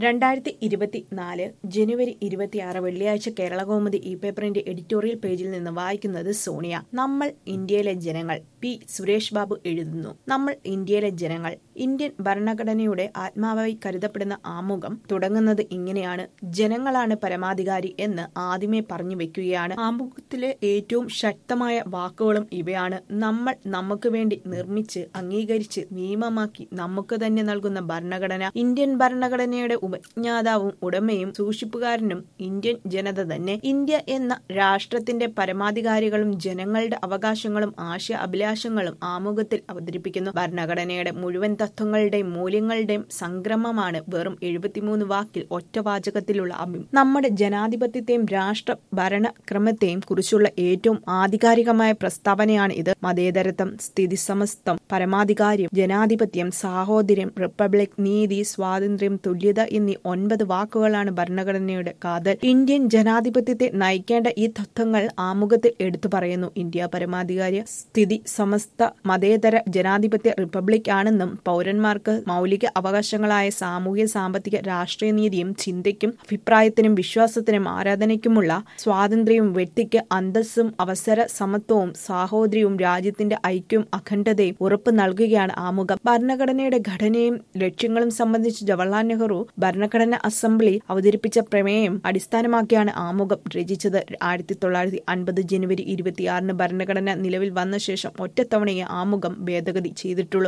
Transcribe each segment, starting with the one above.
2024 ജനുവരി 26 വെള്ളിയാഴ്ച കേരളകൗമുദി പേപ്പറിന്റെ എഡിറ്റോറിയൽ പേജിൽ നിന്ന് വായിക്കുന്നത് സോണിയ. നമ്മൾ ഇന്ത്യയിലെ ജനങ്ങൾ. പി. സുരേഷ് ബാബു എഴുതുന്നു. നമ്മൾ ഇന്ത്യയിലെ ജനങ്ങൾ. ഇന്ത്യൻ ഭരണഘടനയുടെ ആത്മാവായി കരുതപ്പെടുന്ന ആമുഖം തുടങ്ങുന്നത് ഇങ്ങനെയാണ്: ജനങ്ങളാണ് പരമാധികാരി എന്ന് ആദ്യമേ പറഞ്ഞു വെക്കുകയാണ്. ആമുഖത്തിലെ ഏറ്റവും ശക്തമായ വാക്കുകളും ഇവയാണ്. നമ്മൾ നമുക്ക് വേണ്ടി നിർമ്മിച്ച് അംഗീകരിച്ച് നിയമമാക്കി നമുക്ക് തന്നെ നൽകുന്ന ഭരണഘടന. ഇന്ത്യൻ ഭരണഘടനയുടെ ഉപജ്ഞാതാവും ഉടമയും സൂക്ഷിപ്പുകാരനും ഇന്ത്യൻ ജനത തന്നെ. ഇന്ത്യ എന്ന രാഷ്ട്രത്തിന്റെ പരമാധികാരികളും ജനങ്ങളുടെ അവകാശങ്ങളും ആശയ അഭിലാഷങ്ങളും ആമുഖത്തിൽ അവതരിപ്പിക്കുന്നു. ഭരണഘടനയുടെ മുഴുവൻ തത്വങ്ങളുടെയും മൂല്യങ്ങളുടെയും സംഗ്രമമാണ് വെറും 73 വാക്കിൽ ഒറ്റവാചകത്തിലുള്ള നമ്മുടെ ജനാധിപത്യത്തെയും രാഷ്ട്ര ഭരണക്രമത്തെയും കുറിച്ചുള്ള ഏറ്റവും ആധികാരികമായ പ്രസ്താവനയാണ് ഇത്. മതേതരത്വം, സ്ഥിതിസമത്വം, പരമാധികാരം, ജനാധിപത്യം, സാഹോദര്യം, റിപ്പബ്ലിക്, നീതി, സ്വാതന്ത്ര്യം, തുല്യത എന്നീ 9 വാക്കുകളാണ് ഭരണഘടനയുടെ കാതൽ. ഇന്ത്യൻ ജനാധിപത്യത്തെ നയിക്കേണ്ട ഈ തത്വങ്ങൾ ആമുഖത്തിൽ എടുത്തു പറയുന്നു. ഇന്ത്യ പരമാധികാര, സ്ഥിതി സമസ്ത, മതേതര, ജനാധിപത്യ റിപ്പബ്ലിക് ആണെന്നും പൗരന്മാർക്ക് മൗലിക അവകാശങ്ങളായ സാമൂഹ്യ, സാമ്പത്തിക, രാഷ്ട്രീയ നീതിയും ചിന്തയ്ക്കും അഭിപ്രായത്തിനും വിശ്വാസത്തിനും ആരാധനയ്ക്കുമുള്ള സ്വാതന്ത്ര്യവും വ്യക്തിക്ക് അന്തസ്സും അവസര സമത്വവും സാഹോദര്യവും രാജ്യത്തിന്റെ ഐക്യവും അഖണ്ഡതയും ഉറപ്പ് നൽകുകയാണ് ആമുഖം. ഭരണഘടനയുടെ ഘടനയും ലക്ഷ്യങ്ങളും സംബന്ധിച്ച് ജവഹർലാൽ നെഹ്റു ഭരണഘടനാ അസംബ്ലി അവതരിപ്പിച്ച പ്രമേയം അടിസ്ഥാനമാക്കിയാണ് ആമുഖം രചിച്ചത്. 1950 ജനുവരി 26 ഭരണഘടന നിലവിൽ വന്ന ശേഷം ഒറ്റത്തവണയെ ആമുഖം ഭേദഗതി ചെയ്തിട്ടുള്ളൂ.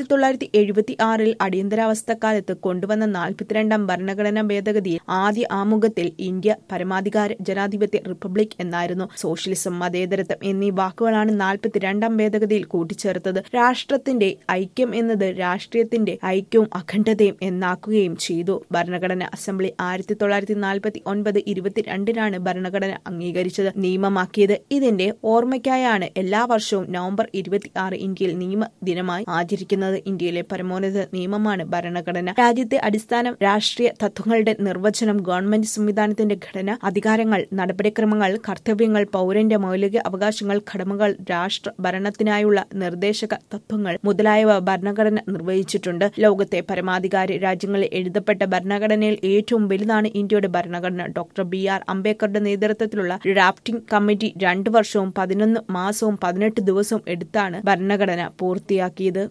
1976 അടിയന്തരാവസ്ഥക്കാലത്ത് കൊണ്ടുവന്ന 42ാം ഭരണഘടനാ ഭേദഗതിയിൽ ആദ്യ ആമുഖത്തിൽ ഇന്ത്യ പരമാധികാര, ജനാധിപത്യ റിപ്പബ്ലിക് എന്നായിരുന്നു. സോഷ്യലിസം, മതേതരത്വം എന്നീ വാക്കുകളാണ് 42ാം ഭേദഗതിയിൽ കൂട്ടിച്ചേർത്തത്. രാഷ്ട്രത്തിന്റെ ഐക്യം എന്നത് രാഷ്ട്രീയത്തിന്റെ ഐക്യവും അഖണ്ഡതയും എന്നാക്കുകയും ചെയ്തു. ഭരണഘടനാ അസംബ്ലി 1949 22 ഭരണഘടന അംഗീകരിച്ചത്, നിയമമാക്കിയത്. ഇതിന്റെ ഓർമ്മയ്ക്കായാണ് എല്ലാ വർഷവും നവംബർ 26 ഇന്ത്യയിൽ നിയമ ദിനമായി ആചരിക്കുന്നത്. ഇന്ത്യയിലെ പരമോന്നത നിയമമാണ് ഭരണഘടന. രാജ്യത്തെ അടിസ്ഥാന രാഷ്ട്രീയ തത്വങ്ങളുടെ നിർവചനം, ഗവൺമെന്റ് സംവിധാനത്തിന്റെ ഘടന, അധികാരങ്ങൾ, നടപടിക്രമങ്ങൾ, കർത്തവ്യങ്ങൾ, പൗരന്റെ മൗലിക അവകാശങ്ങൾ, കടമകൾ, രാഷ്ട്ര ഭരണത്തിനായുള്ള നിർദ്ദേശക തത്വങ്ങൾ മുതലായവ ഭരണഘടന നിർവഹിച്ചിട്ടുണ്ട്. ലോകത്തെ പരമാധികാരി രാജ്യങ്ങളിൽ എഴുതപ്പെട്ട ഭരണഘടനയിൽ ഏറ്റവും വലുതാണ് ഇന്ത്യയുടെ ഭരണഘടന. Doctor B.R. അംബേദ്കറുടെ നേതൃത്വത്തിലുള്ള ഡ്രാഫ്റ്റിംഗ് കമ്മിറ്റി 2 വർഷവും 11 മാസവും 18 ദിവസവും എടുത്താണ് ഭരണഘടന പൂർത്തിയാക്കിയത്.